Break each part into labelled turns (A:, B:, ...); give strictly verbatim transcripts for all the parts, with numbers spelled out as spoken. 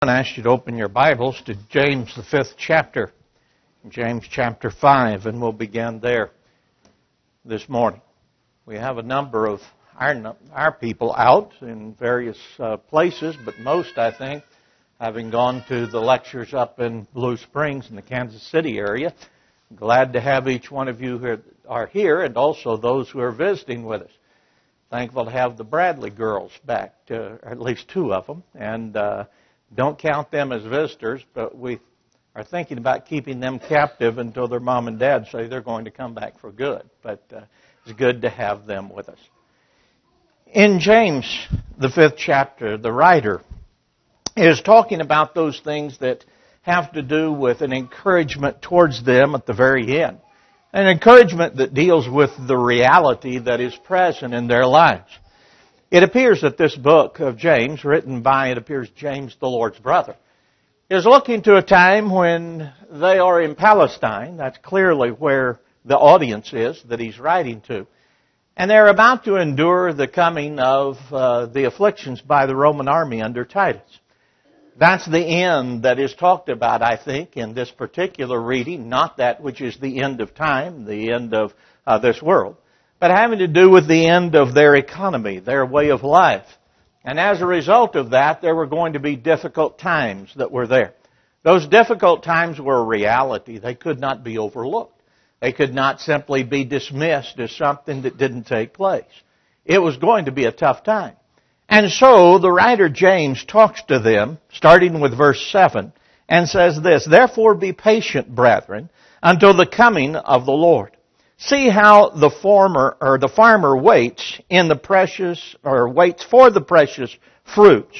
A: I ask you to open your Bibles to James, the fifth chapter, James chapter five, and we'll begin there this morning. We have a number of our, our people out in various uh, places, but most, I think, having gone to the lectures up in Blue Springs in the Kansas City area. Glad to have each one of you who are here, and also those who are visiting with us. Thankful to have the Bradley girls back, to, or at least two of them, and uh, don't count them as visitors, but we are thinking about keeping them captive until their mom and dad say they're going to come back for good. But uh, it's good to have them with us. In James, the fifth chapter, the writer is talking about those things that have to do with an encouragement towards them at the very end. An encouragement that deals with the reality that is present in their lives. It appears that this book of James, written by, it appears, James, the Lord's brother, is looking to a time when they are in Palestine. That's clearly where the audience is that he's writing to. And they're about to endure the coming of uh, the afflictions by the Roman army under Titus. That's the end that is talked about, I think, in this particular reading, not that which is the end of time, the end of uh, this world, but having to do with the end of their economy, their way of life. And as a result of that, there were going to be difficult times that were there. Those difficult times were a reality. They could not be overlooked. They could not simply be dismissed as something that didn't take place. It was going to be a tough time. And so the writer James talks to them, starting with verse seven, and says this, "Therefore be patient, brethren, until the coming of the Lord. See how the farmer or the farmer waits in the precious or waits for the precious fruits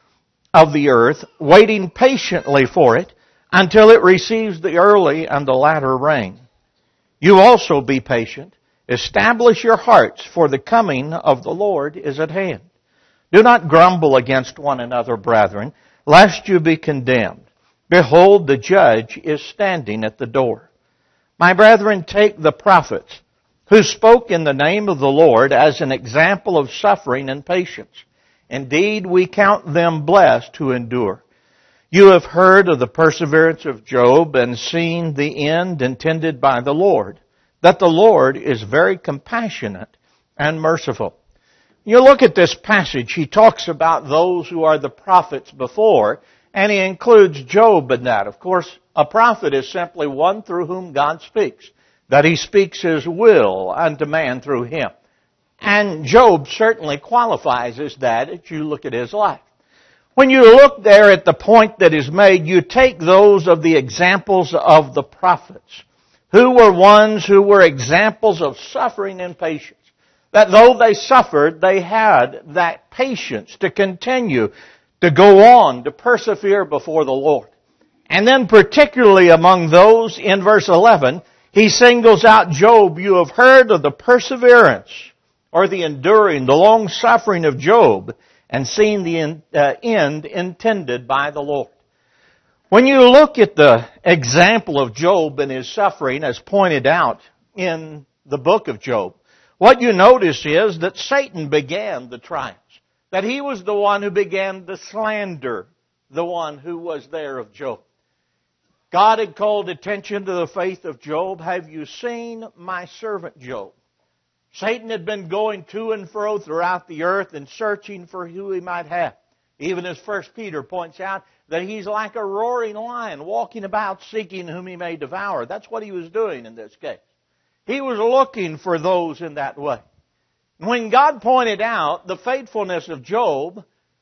A: of the earth, waiting patiently for it until it receives the early and the latter rain. You also be patient. Establish your hearts, for the coming of the Lord is at hand. Do not grumble against one another, brethren, lest you be condemned. Behold, the judge is standing at the door. My brethren, take the prophets who spoke in the name of the Lord as an example of suffering and patience. Indeed, we count them blessed who endure. You have heard of the perseverance of Job and seen the end intended by the Lord, that the Lord is very compassionate and merciful." You look at this passage, he talks about those who are the prophets before, and he includes Job in that. Of course, a prophet is simply one through whom God speaks, that he speaks his will unto man through him. And Job certainly qualifies as that as you look at his life. When you look there at the point that is made, you take those of the examples of the prophets, who were ones who were examples of suffering and patience. That though they suffered, they had that patience to continue to go on, to persevere before the Lord. And then particularly among those in verse eleven, he singles out Job. You have heard of the perseverance or the enduring, the long suffering of Job, and seen the uh, end intended by the Lord. When you look at the example of Job and his suffering as pointed out in the book of Job, what you notice is that Satan began the trials. That he was the one who began to slander the one who was there of Job. God had called attention to the faith of Job. Have you seen my servant Job? Satan had been going to and fro throughout the earth and searching for who he might have. Even as First Peter points out that he's like a roaring lion walking about seeking whom he may devour. That's what he was doing in this case. He was looking for those in that way. When God pointed out the faithfulness of Job,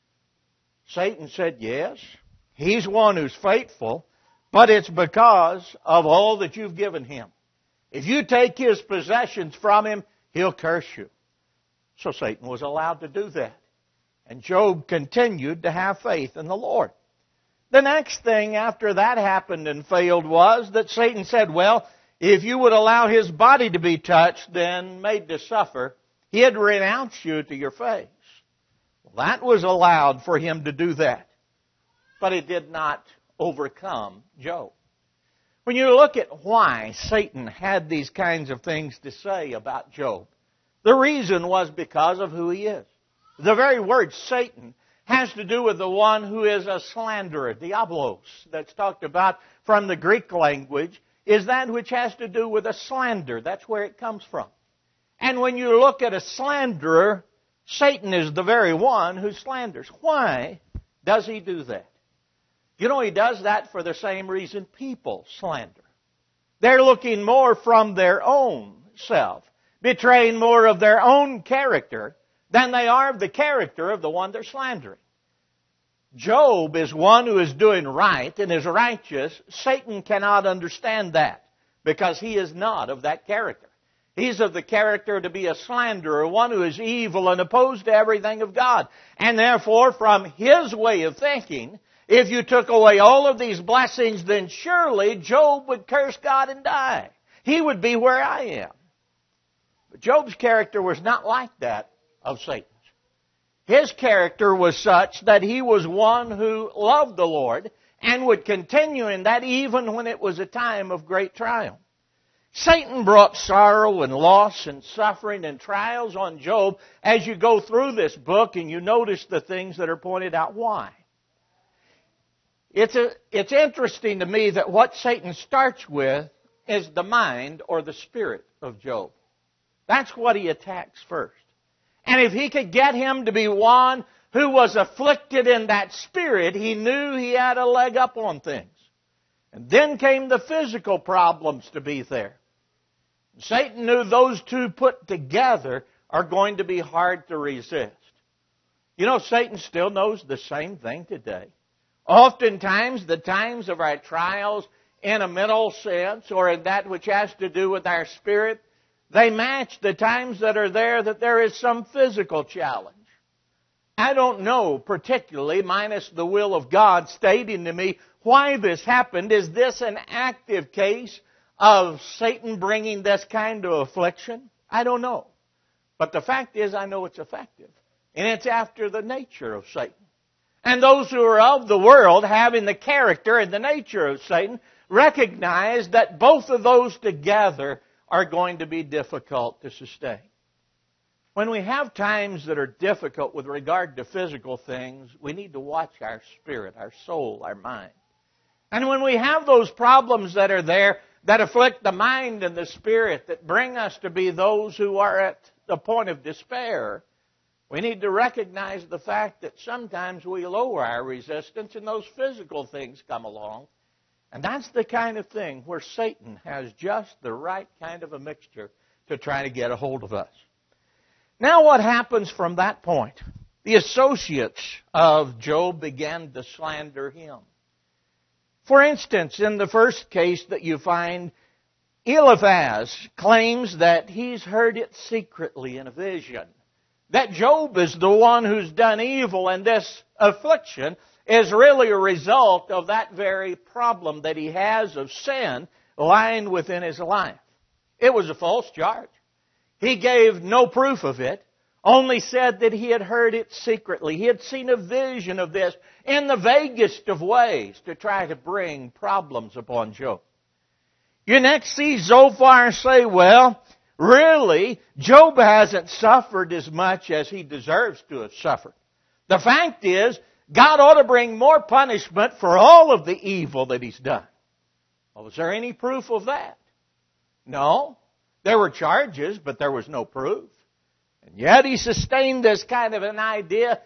A: Satan said, yes, he's one who's faithful, but it's because of all that you've given him. If you take his possessions from him, he'll curse you. So Satan was allowed to do that. And Job continued to have faith in the Lord. The next thing after that happened and failed was that Satan said, well, if you would allow his body to be touched, then made to suffer, he'd renounce you to your face. Well, that was allowed for him to do that. But it did not overcome Job. When you look at why Satan had these kinds of things to say about Job, the reason was because of who he is. The very word Satan has to do with the one who is a slanderer. Diabolos, that's talked about from the Greek language, is that which has to do with a slander. That's where it comes from. And when you look at a slanderer, Satan is the very one who slanders. Why does he do that? You know, he does that for the same reason people slander. They're looking more from their own self, betraying more of their own character than they are of the character of the one they're slandering. Job is one who is doing right and is righteous. Satan cannot understand that because he is not of that character. He's of the character to be a slanderer, one who is evil and opposed to everything of God. And therefore, from his way of thinking, if you took away all of these blessings, then surely Job would curse God and die. He would be where I am. But Job's character was not like that of Satan's. His character was such that he was one who loved the Lord and would continue in that even when it was a time of great trial. Satan brought sorrow and loss and suffering and trials on Job as you go through this book and you notice the things that are pointed out. Why? It's, a, it's interesting to me that what Satan starts with is the mind or the spirit of Job. That's what he attacks first. And if he could get him to be one who was afflicted in that spirit, he knew he had a leg up on things. And then came the physical problems to be there. Satan knew those two put together are going to be hard to resist. You know, Satan still knows the same thing today. Oftentimes, the times of our trials in a mental sense or in that which has to do with our spirit, they match the times that are there that there is some physical challenge. I don't know particularly, minus the will of God stating to me why this happened. Is this an active case of Satan bringing this kind of affliction? I don't know. But the fact is, I know it's effective. And it's after the nature of Satan. And those who are of the world, having the character and the nature of Satan, recognize that both of those together are going to be difficult to sustain. When we have times that are difficult with regard to physical things, we need to watch our spirit, our soul, our mind. And when we have those problems that are there, that afflict the mind and the spirit, that bring us to be those who are at the point of despair, we need to recognize the fact that sometimes we lower our resistance and those physical things come along. And that's the kind of thing where Satan has just the right kind of a mixture to try to get a hold of us. Now what happens from that point? The associates of Job began to slander him. For instance, in the first case that you find, Eliphaz claims that he's heard it secretly in a vision. That Job is the one who's done evil, and this affliction is really a result of that very problem that he has of sin lying within his life. It was a false charge. He gave no proof of it, only said that he had heard it secretly. He had seen a vision of this in the vaguest of ways to try to bring problems upon Job. You next see Zophar say, well, really, Job hasn't suffered as much as he deserves to have suffered. The fact is, God ought to bring more punishment for all of the evil that he's done. Well, was there any proof of that? No. There were charges, but there was no proof. And yet he sustained this kind of an idea.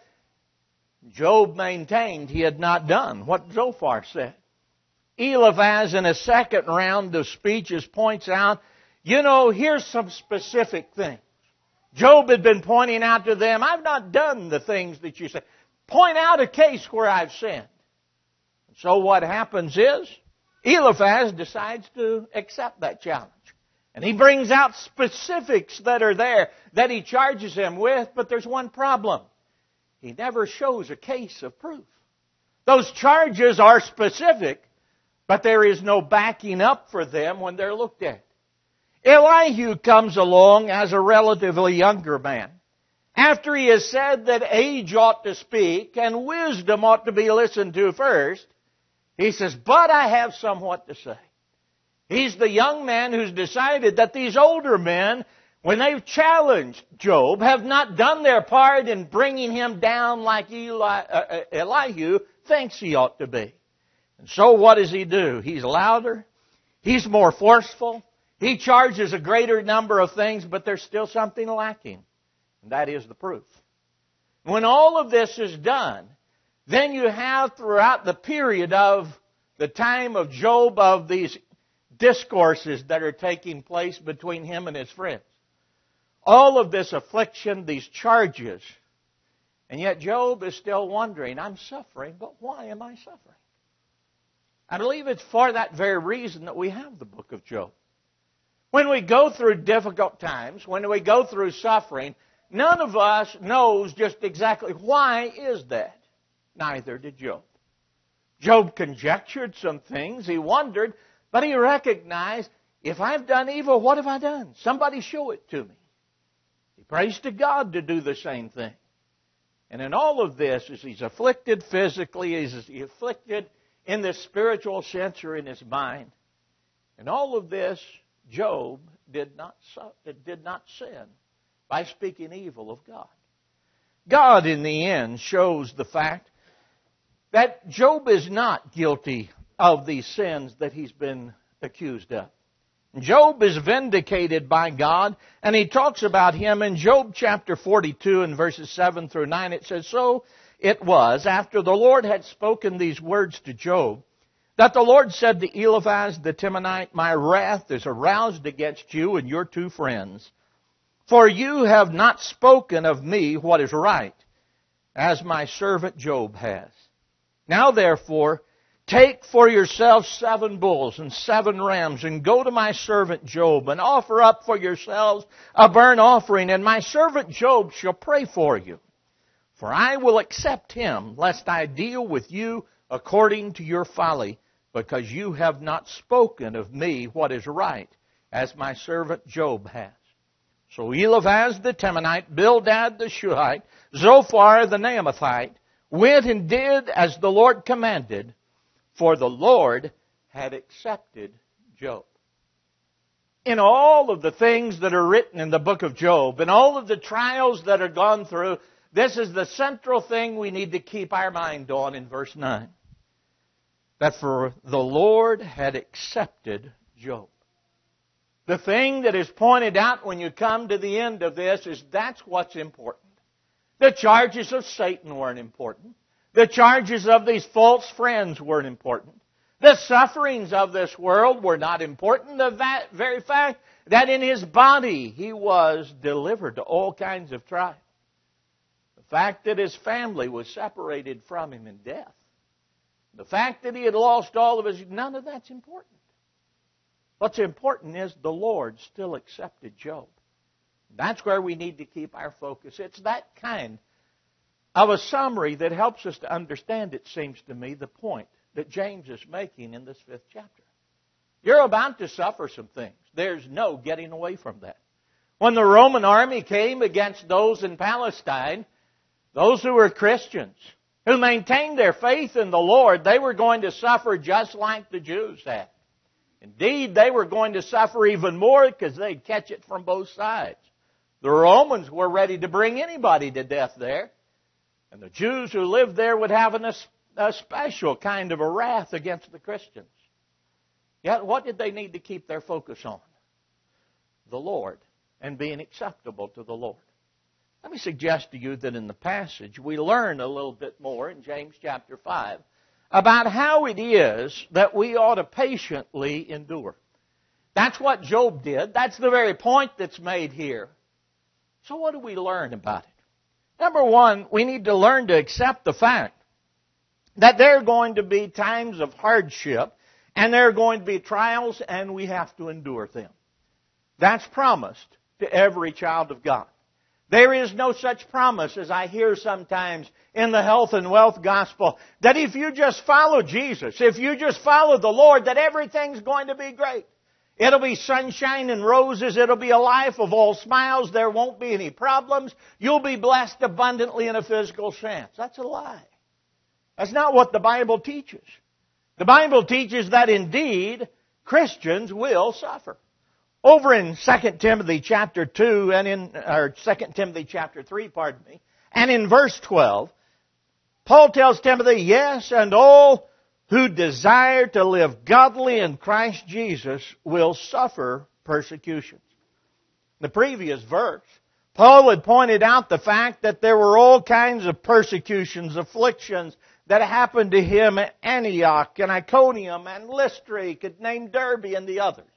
A: Job maintained he had not done what Zophar said. Eliphaz, in a second round of speeches, points out, you know, here's some specific things. Job had been pointing out to them, I've not done the things that you say. Point out a case where I've sinned. So what happens is, Eliphaz decides to accept that challenge. And he brings out specifics that are there that he charges him with, but there's one problem. He never shows a case of proof. Those charges are specific, but there is no backing up for them when they're looked at. Elihu comes along as a relatively younger man. After he has said that age ought to speak and wisdom ought to be listened to first, he says, but I have somewhat to say. He's the young man who's decided that these older men when they've challenged Job, have not done their part in bringing him down like Eli, uh, Elihu thinks he ought to be. And so what does he do? He's louder. He's more forceful. He charges a greater number of things, but there's still something lacking. And that is the proof. When all of this is done, then you have throughout the period of the time of Job of these discourses that are taking place between him and his friends. All of this affliction, these charges. And yet Job is still wondering, I'm suffering, but why am I suffering? I believe it's for that very reason that we have the book of Job. When we go through difficult times, when we go through suffering, none of us knows just exactly why is that. Neither did Job. Job conjectured some things. He wondered, but he recognized, if I've done evil, what have I done? Somebody show it to me. He prays to God to do the same thing. And in all of this, as he's afflicted physically, as he's afflicted in the spiritual sense or in his mind, in all of this, Job did not, did not sin by speaking evil of God. God, in the end, shows the fact that Job is not guilty of these sins that he's been accused of. Job is vindicated by God, and he talks about him in Job chapter forty-two and verses seven through nine. It says, So it was, after the Lord had spoken these words to Job, that the Lord said to Eliphaz the Temanite, My wrath is aroused against you and your two friends, for you have not spoken of me what is right, as my servant Job has. Now therefore, take for yourselves seven bulls and seven rams, and go to my servant Job, and offer up for yourselves a burnt offering, and my servant Job shall pray for you. For I will accept him, lest I deal with you according to your folly, because you have not spoken of me what is right, as my servant Job has. So Eliphaz the Temanite, Bildad the Shuhite, Zophar the Naamathite, went and did as the Lord commanded, for the Lord had accepted Job. In all of the things that are written in the book of Job, and all of the trials that are gone through, this is the central thing we need to keep our mind on in verse nine. That for the Lord had accepted Job. The thing that is pointed out when you come to the end of this is that's what's important. The charges of Satan weren't important. The charges of these false friends weren't important. The sufferings of this world were not important. The very fact that in his body he was delivered to all kinds of trials. The fact that his family was separated from him in death. The fact that he had lost all of his, none of that's important. What's important is the Lord still accepted Job. That's where we need to keep our focus. It's that kind of a summary that helps us to understand, it seems to me, the point that James is making in this fifth chapter. You're about to suffer some things. There's no getting away from that. When the Roman army came against those in Palestine, those who were Christians, who maintained their faith in the Lord, they were going to suffer just like the Jews had. Indeed, they were going to suffer even more because they'd catch it from both sides. The Romans were ready to bring anybody to death there. And the Jews who lived there would have an, a special kind of a wrath against the Christians. Yet what did they need to keep their focus on? The Lord, and being acceptable to the Lord. Let me suggest to you that in the passage we learn a little bit more in James chapter five about how it is that we ought to patiently endure. That's what Job did. That's the very point that's made here. So what do we learn about it? Number one, we need to learn to accept the fact that there are going to be times of hardship and there are going to be trials and we have to endure them. That's promised to every child of God. There is no such promise as I hear sometimes in the health and wealth gospel that if you just follow Jesus, if you just follow the Lord, that everything's going to be great. It'll be sunshine and roses. It'll be a life of all smiles. There won't be any problems. You'll be blessed abundantly in a physical sense. That's a lie. That's not what the Bible teaches. The Bible teaches that indeed Christians will suffer. Over in Second Timothy chapter two, and in or Second Timothy chapter three, pardon me, and in verse twelve, Paul tells Timothy, yes, and all who desire to live godly in Christ Jesus will suffer persecutions. In the previous verse, Paul had pointed out the fact that there were all kinds of persecutions, afflictions that happened to him at Antioch and Iconium and Lystra, he could name Derbe and the others.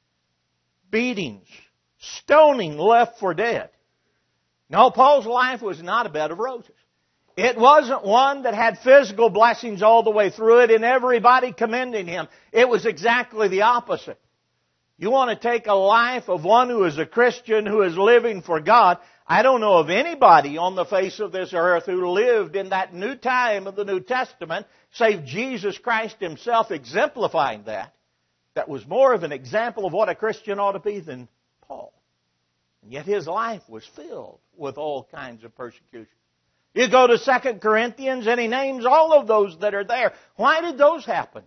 A: Beatings, stoning, left for dead. No, Paul's life was not a bed of roses. It wasn't one that had physical blessings all the way through it and everybody commending him. It was exactly the opposite. You want to take a life of one who is a Christian, who is living for God. I don't know of anybody on the face of this earth who lived in that new time of the New Testament, save Jesus Christ Himself exemplifying that, that was more of an example of what a Christian ought to be than Paul. And yet his life was filled with all kinds of persecution. You go to Second Corinthians and he names all of those that are there. Why did those happen?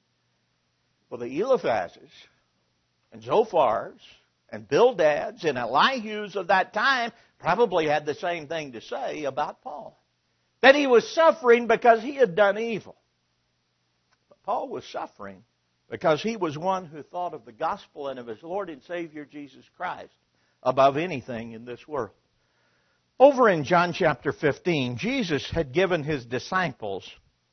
A: Well, the Eliphazes and Zophars and Bildads and Elihus of that time probably had the same thing to say about Paul. That he was suffering because he had done evil. But Paul was suffering because he was one who thought of the gospel and of his Lord and Savior Jesus Christ above anything in this world. Over in John chapter fifteen, Jesus had given His disciples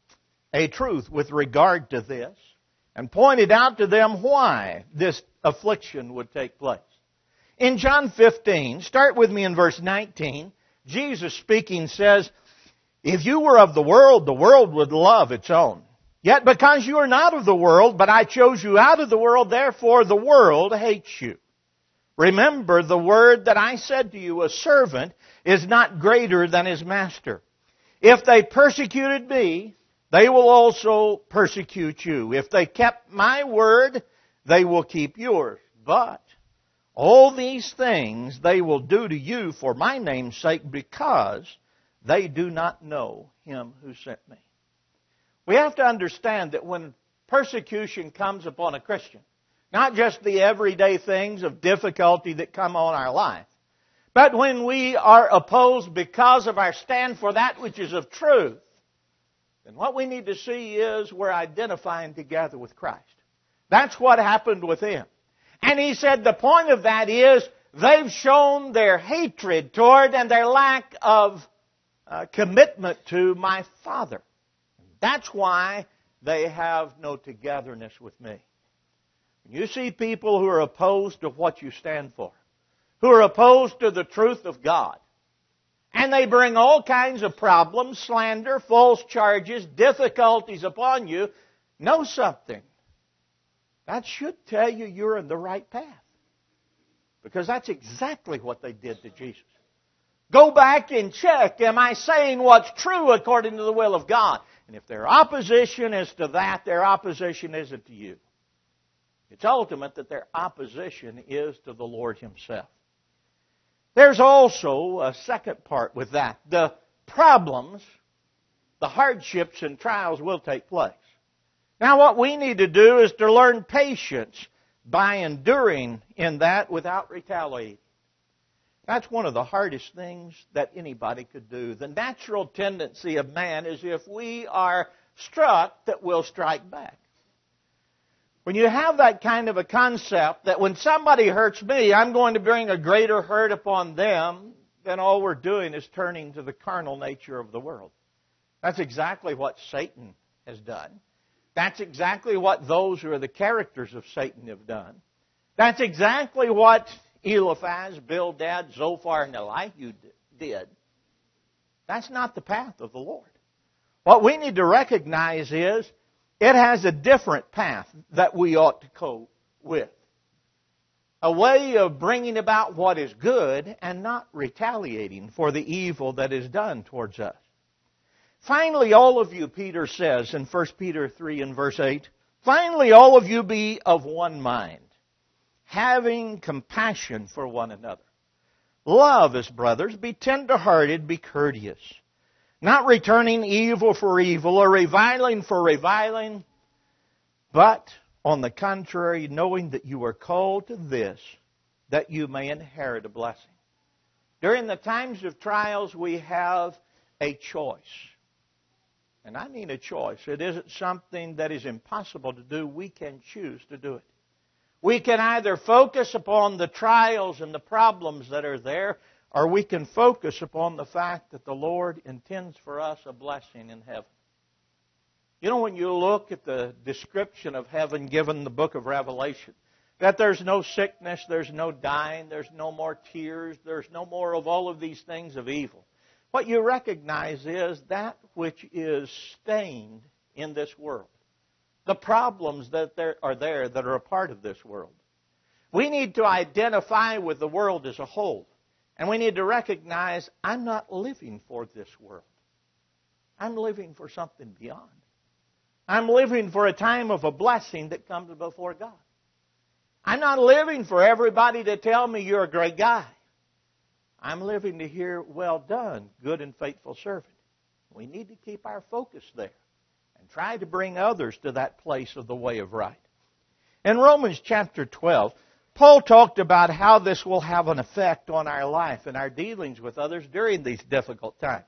A: a truth with regard to this and pointed out to them why this affliction would take place. In John fifteen, start with me in verse nineteen, Jesus speaking says, if you were of the world, the world would love its own. Yet because you are not of the world, but I chose you out of the world, therefore the world hates you. Remember the word that I said to you, a servant is not greater than his master. If they persecuted me, they will also persecute you. If they kept my word, they will keep yours. But all these things they will do to you for my name's sake, because they do not know Him who sent me. We have to understand that when persecution comes upon a Christian, not just the everyday things of difficulty that come on our life, but when we are opposed because of our stand for that which is of truth, then what we need to see is we're identifying together with Christ. That's what happened with him. And he said the point of that is they've shown their hatred toward and their lack of uh, commitment to my Father. That's why they have no togetherness with me. When you see people who are opposed to what you stand for, who are opposed to the truth of God, and they bring all kinds of problems, slander, false charges, difficulties upon you, know something. That should tell you you're in the right path. Because that's exactly what they did to Jesus. Go back and check, am I saying what's true according to the will of God? And if their opposition is to that, their opposition isn't to you. It's ultimate that their opposition is to the Lord Himself. There's also a second part with that. The problems, the hardships and trials will take place. Now what we need to do is to learn patience by enduring in that without retaliating. That's one of the hardest things that anybody could do. The natural tendency of man is if we are struck, that we'll strike back. When you have that kind of a concept that when somebody hurts me, I'm going to bring a greater hurt upon them, then all we're doing is turning to the carnal nature of the world. That's exactly what Satan has done. That's exactly what those who are the characters of Satan have done. That's exactly what Eliphaz, Bildad, Zophar, and Elihu did. That's not the path of the Lord. What we need to recognize is it has a different path that we ought to cope with. A way of bringing about what is good and not retaliating for the evil that is done towards us. Finally, all of you, Peter says in First Peter three and verse eight, finally, all of you be of one mind, having compassion for one another. Love as brothers, be tender-hearted, be courteous, not returning evil for evil or reviling for reviling, but On the contrary, knowing that you are called to this, that you may inherit a blessing. During the times of trials, we have a choice. And I mean a choice. It isn't something that is impossible to do. We can choose to do it. We can either focus upon the trials and the problems that are there, or we can focus upon the fact that the Lord intends for us a blessing in heaven. You know, when you look at the description of heaven given in the book of Revelation, that there's no sickness, there's no dying, there's no more tears, there's no more of all of these things of evil. What you recognize is that which is stained in this world. The problems that there are there that are a part of this world. We need to identify with the world as a whole. And we need to recognize, I'm not living for this world. I'm living for something beyond. I'm living for a time of a blessing that comes before God. I'm not living for everybody to tell me you're a great guy. I'm living to hear, well done, good and faithful servant. We need to keep our focus there and try to bring others to that place of the way of right. In Romans chapter twelve, Paul talked about how this will have an effect on our life and our dealings with others during these difficult times.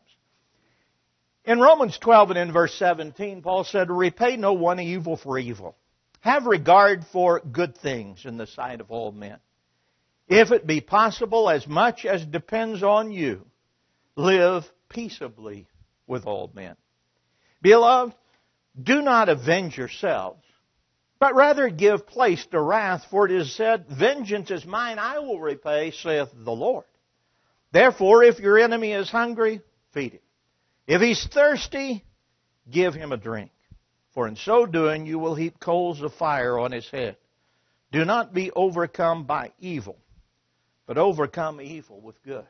A: In Romans twelve and in verse seventeen, Paul said, repay no one evil for evil. Have regard for good things in the sight of all men. If it be possible, as much as depends on you, live peaceably with all men. Beloved, do not avenge yourselves, but rather give place to wrath, for it is said, vengeance is mine, I will repay, saith the Lord. Therefore, if your enemy is hungry, feed him. If he's thirsty, give him a drink. For in so doing you will heap coals of fire on his head. Do not be overcome by evil, but overcome evil with good.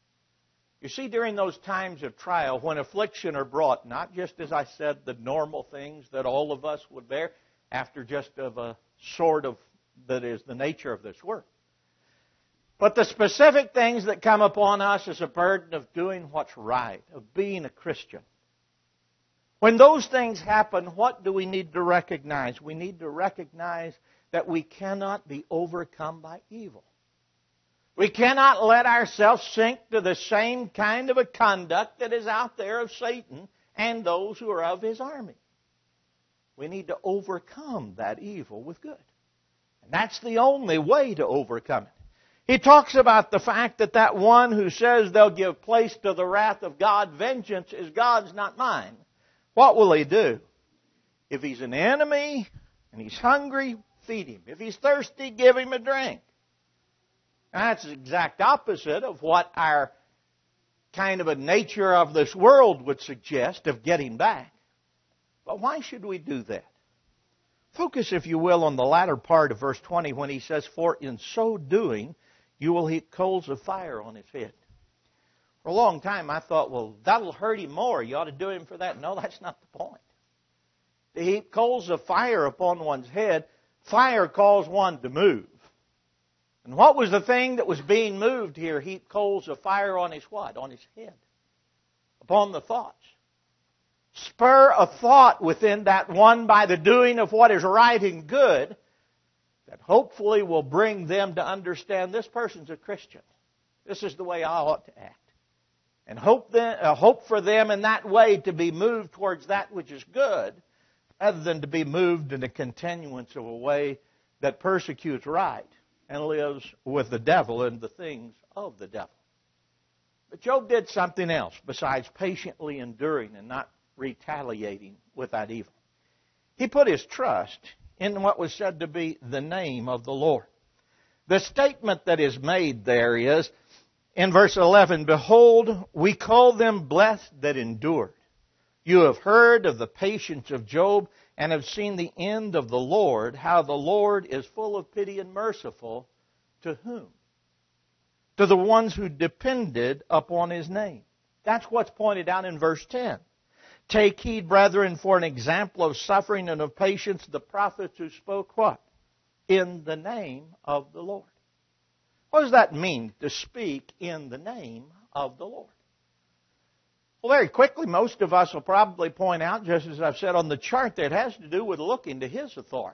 A: You see, during those times of trial, when affliction are brought, not just, as I said, the normal things that all of us would bear, after just of a sort of, that is the nature of this work. But the specific things that come upon us is a burden of doing what's right, of being a Christian. When those things happen, what do we need to recognize? We need to recognize that we cannot be overcome by evil. We cannot let ourselves sink to the same kind of a conduct that is out there of Satan and those who are of his army. We need to overcome that evil with good. And that's the only way to overcome it. He talks about the fact that that one who says they'll give place to the wrath of God, vengeance is God's, not mine. What will he do? If he's an enemy and he's hungry, feed him. If he's thirsty, give him a drink. Now, that's the exact opposite of what our kind of a nature of this world would suggest of getting back. But why should we do that? Focus, if you will, on the latter part of verse twenty when he says, for in so doing you will heap coals of fire on his head. For a long time I thought, well, that'll hurt him more. You ought to do him for that. No, that's not the point. To heap coals of fire upon one's head, fire calls one to move. And what was the thing that was being moved here? Heap coals of fire on his what? On his head. Upon the thoughts. Spur a thought within that one by the doing of what is right and good that hopefully will bring them to understand this person's a Christian. This is the way I ought to act. And hope, them, uh, hope for them in that way to be moved towards that which is good rather than to be moved in a continuance of a way that persecutes right and lives with the devil and the things of the devil. But Job did something else besides patiently enduring and not retaliating with that evil. He put his trust in what was said to be the name of the Lord. The statement that is made there is, in verse eleven, behold, we call them blessed that endured. You have heard of the patience of Job and have seen the end of the Lord, how the Lord is full of pity and merciful. To whom? To the ones who depended upon his name. That's what's pointed out in verse ten. Take heed, brethren, for an example of suffering and of patience, the prophets who spoke what? In the name of the Lord. What does that mean, to speak in the name of the Lord? Well, very quickly, most of us will probably point out, just as I've said on the chart, that it has to do with looking to his authority.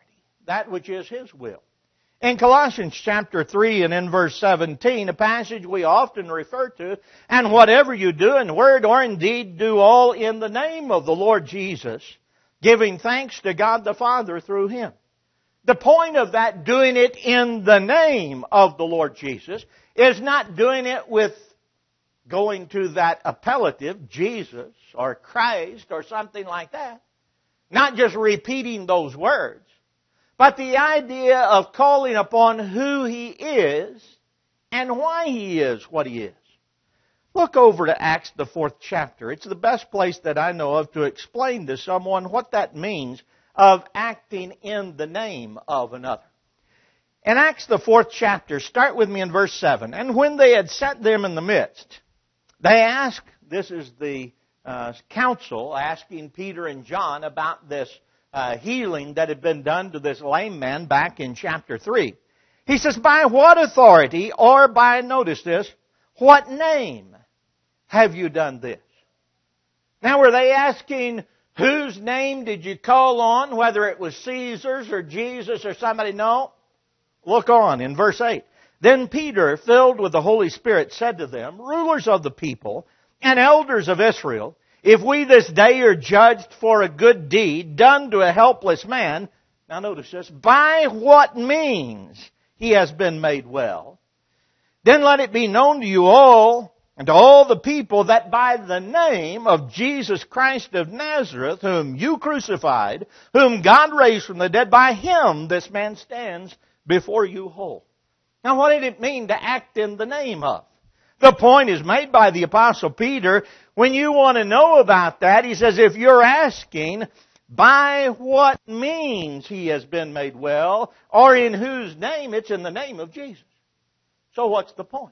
A: that which is His will. In Colossians chapter three and in verse seventeen, a passage we often refer to, and whatever you do in word or in deed, do all in the name of the Lord Jesus, giving thanks to God the Father through Him. The point of that, doing it in the name of the Lord Jesus, is not doing it with going to that appellative, Jesus or Christ or something like that. Not just repeating those words, but the idea of calling upon who He is and why He is what He is. Look over to Acts, the fourth chapter. It's the best place that I know of to explain to someone what that means of acting in the name of another. In Acts, the fourth chapter, start with me in verse seven. And when they had set them in the midst, they asked, this is the uh, council asking Peter and John about this uh, healing that had been done to this lame man back in chapter three. He says, by what authority or by, notice this, what name have you done this? Now were they asking, whose name did you call on, whether it was Caesar's or Jesus or somebody? No. Look on in verse eight. Then Peter, filled with the Holy Spirit, said to them, rulers of the people and elders of Israel, if we this day are judged for a good deed done to a helpless man, now notice this, by what means he has been made well, then let it be known to you all and to all the people that by the name of Jesus Christ of Nazareth, whom you crucified, whom God raised from the dead, by Him this man stands before you whole. Now what did it mean to act in the name of? The point is made by the Apostle Peter. When you want to know about that, he says, if you're asking by what means he has been made well, or in whose name, it's in the name of Jesus. So what's the point?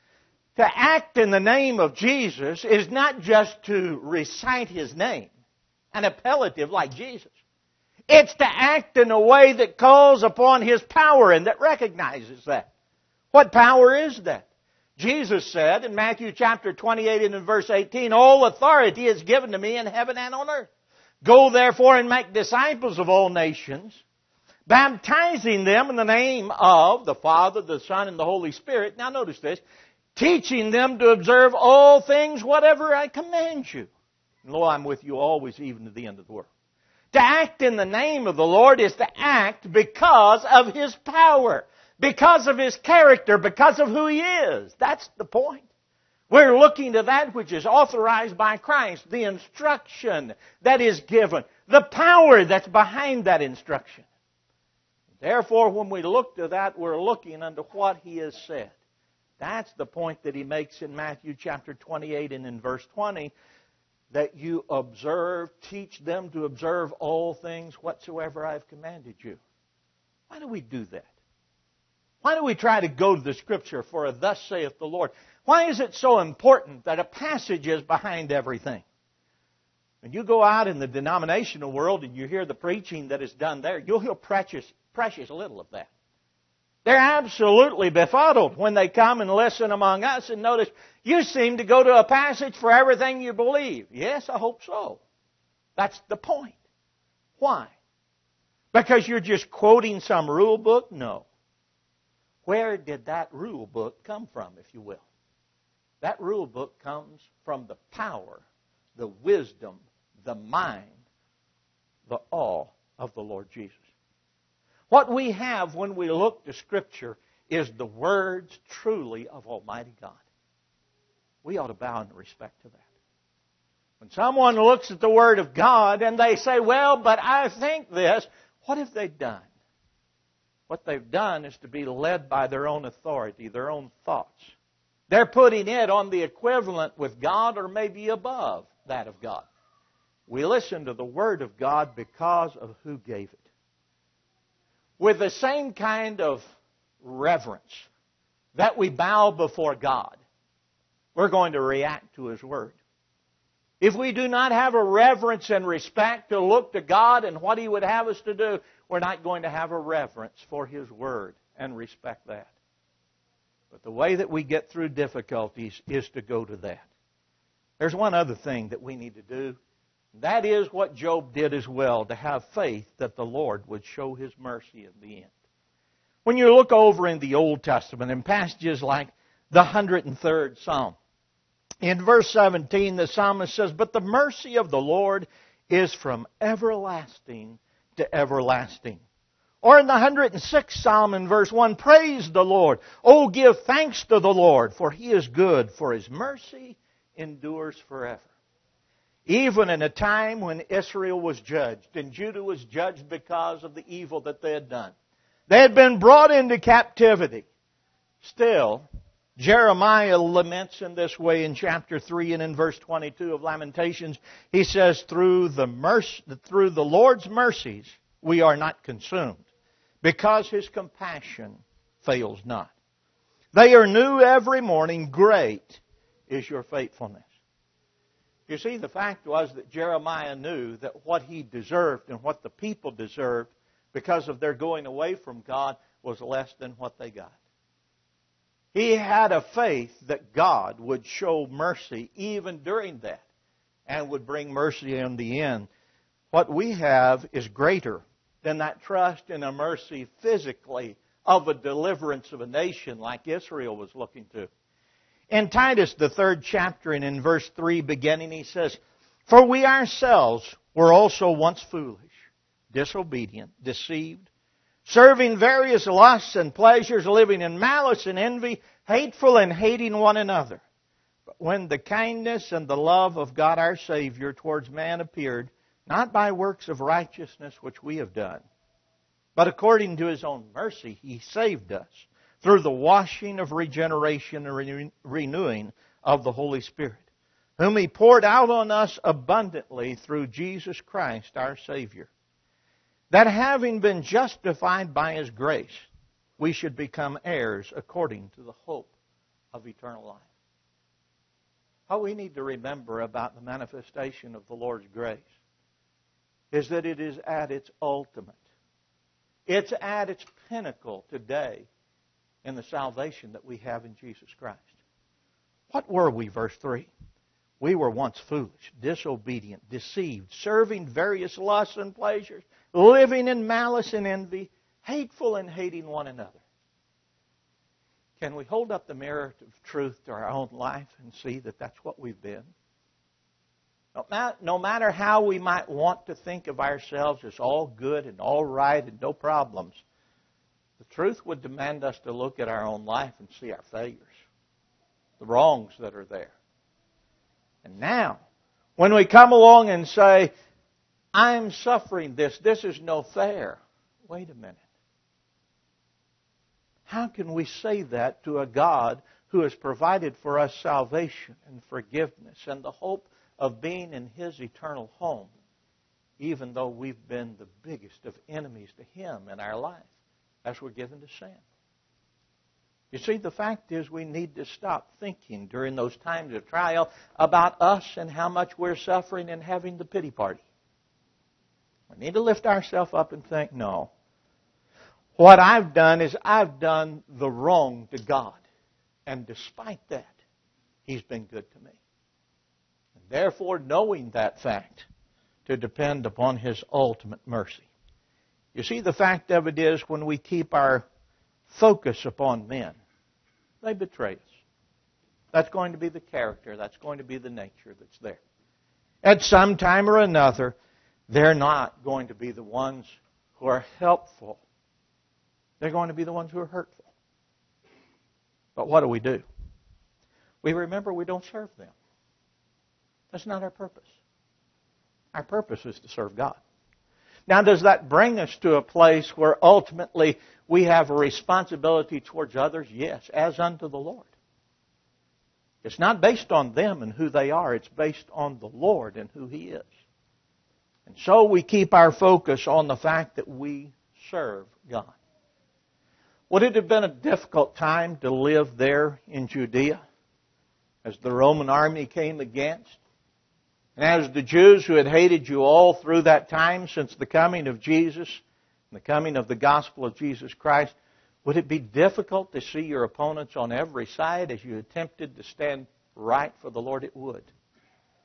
A: To act in the name of Jesus is not just to recite His name, an appellative like Jesus. It's to act in a way that calls upon His power and that recognizes that. What power is that? Jesus said in Matthew chapter twenty-eight and in verse eighteen, all authority is given to me in heaven and on earth. Go therefore and make disciples of all nations, baptizing them in the name of the Father, the Son, and the Holy Spirit. Now notice this, teaching them to observe all things whatever I command you. And lo, I'm with you always, even to the end of the world. To act in the name of the Lord is to act because of His power, because of His character, because of who He is. That's the point. We're looking to that which is authorized by Christ, the instruction that is given, the power that's behind that instruction. Therefore, when we look to that, we're looking unto what He has said. That's the point that He makes in Matthew chapter twenty-eight and in verse twenty, that you observe, teach them to observe all things whatsoever I have commanded you. Why do we do that? Why do we try to go to the Scripture for a thus saith the Lord? Why is it so important that a passage is behind everything? When you go out in the denominational world and you hear the preaching that is done there, you'll hear precious, precious little of that. They're absolutely befuddled when they come and listen among us and notice, you seem to go to a passage for everything you believe. Yes, I hope so. That's the point. Why? Because you're just quoting some rule book? No. Where did that rule book come from, if you will? That rule book comes from the power, the wisdom, the mind, the awe of the Lord Jesus. What we have when we look to Scripture is the words truly of Almighty God. We ought to bow in respect to that. When someone looks at the Word of God and they say, well, but I think this, what have they done? What they've done is to be led by their own authority, their own thoughts. They're putting it on the equivalent with God or maybe above that of God. We listen to the Word of God because of who gave it. With the same kind of reverence that we bow before God, we're going to react to His Word. If we do not have a reverence and respect to look to God and what He would have us to do, we're not going to have a reverence for His Word and respect that. But the way that we get through difficulties is to go to that. There's one other thing that we need to do, That is what Job did as well, to have faith that the Lord would show His mercy in the end. When you look over in the Old Testament, in passages like the one hundred third Psalm, in verse seventeen, the psalmist says, "But the mercy of the Lord is from everlasting to everlasting." Or in the one hundred sixth Psalm in verse one, "Praise the Lord. Oh, give thanks to the Lord, for He is good, for His mercy endures forever." Even in a time when Israel was judged, and Judah was judged because of the evil that they had done, they had been brought into captivity. Still, Jeremiah laments in this way in chapter three and in verse twenty-two of Lamentations. He says, through the, mercy, through the Lord's mercies we are not consumed, because His compassion fails not. They are new every morning. Great is your faithfulness. You see, the fact was that Jeremiah knew that what he deserved and what the people deserved because of their going away from God was less than what they got. He had a faith that God would show mercy even during that and would bring mercy in the end. What we have is greater than that trust in a mercy physically of a deliverance of a nation like Israel was looking to. In Titus, the third chapter, and in verse three beginning, he says, "For we ourselves were also once foolish, disobedient, deceived, serving various lusts and pleasures, living in malice and envy, hateful and hating one another. But when the kindness and the love of God our Savior towards man appeared, not by works of righteousness which we have done, but according to His own mercy He saved us, through the washing of regeneration and renewing of the Holy Spirit, whom He poured out on us abundantly through Jesus Christ our Savior, that having been justified by His grace, we should become heirs according to the hope of eternal life." What we need to remember about the manifestation of the Lord's grace is that it is at its ultimate. It's at its pinnacle today in the salvation that we have in Jesus Christ. What were we, verse three? "We were once foolish, disobedient, deceived, serving various lusts and pleasures, living in malice and envy, hateful and hating one another." Can we hold up the mirror of truth to our own life and see that that's what we've been? No matter how we might want to think of ourselves as all good and all right and no problems, the truth would demand us to look at our own life and see our failures, the wrongs that are there. And now, when we come along and say, "I'm suffering this, this is no fair," wait a minute. How can we say that to a God who has provided for us salvation and forgiveness and the hope of being in His eternal home, even though we've been the biggest of enemies to Him in our life as we're given to sin? You see, the fact is we need to stop thinking during those times of trial about us and how much we're suffering and having the pity party. We need to lift ourselves up and think, no, what I've done is I've done the wrong to God. And despite that, He's been good to me. And therefore, knowing that fact, to depend upon His ultimate mercy. You see, the fact of it is when we keep our focus upon men, they betray us. That's going to be the character. That's going to be the nature that's there. At some time or another, they're not going to be the ones who are helpful. They're going to be the ones who are hurtful. But what do we do? We remember we don't serve them. That's not our purpose. Our purpose is to serve God. Now, does that bring us to a place where ultimately we have a responsibility towards others? Yes, as unto the Lord. It's not based on them and who they are. It's based on the Lord and who He is. And so we keep our focus on the fact that we serve God. Would it have been a difficult time to live there in Judea as the Roman army came against? And as the Jews who had hated you all through that time since the coming of Jesus and the coming of the gospel of Jesus Christ, would it be difficult to see your opponents on every side as you attempted to stand right for the Lord? It would.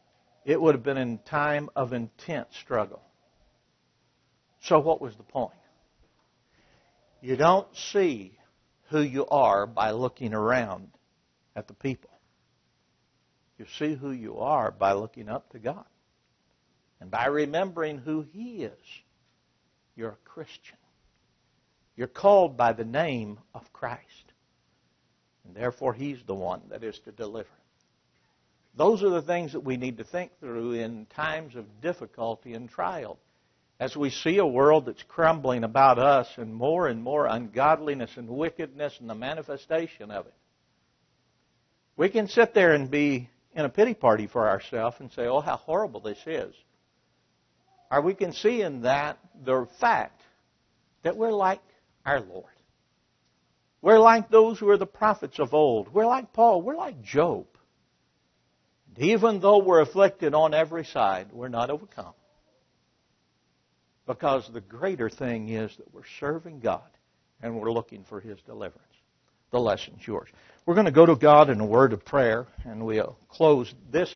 A: It would have been in time of intense struggle. So what was the point? You don't see who you are by looking around at the people. You see who you are by looking up to God. And by remembering who He is, you're a Christian. You're called by the name of Christ. And therefore, He's the one that is to deliver. Those are the things that we need to think through in times of difficulty and trial. As we see a world that's crumbling about us and more and more ungodliness and wickedness and the manifestation of it, we can sit there and be in a pity party for ourselves and say, oh, how horrible this is. Or we can see in that the fact that we're like our Lord. We're like those who are the prophets of old. We're like Paul. We're like Job. And even though we're afflicted on every side, we're not overcome. Because the greater thing is that we're serving God and we're looking for His deliverance. The lesson's yours. We're going to go to God in a word of prayer, and we'll close this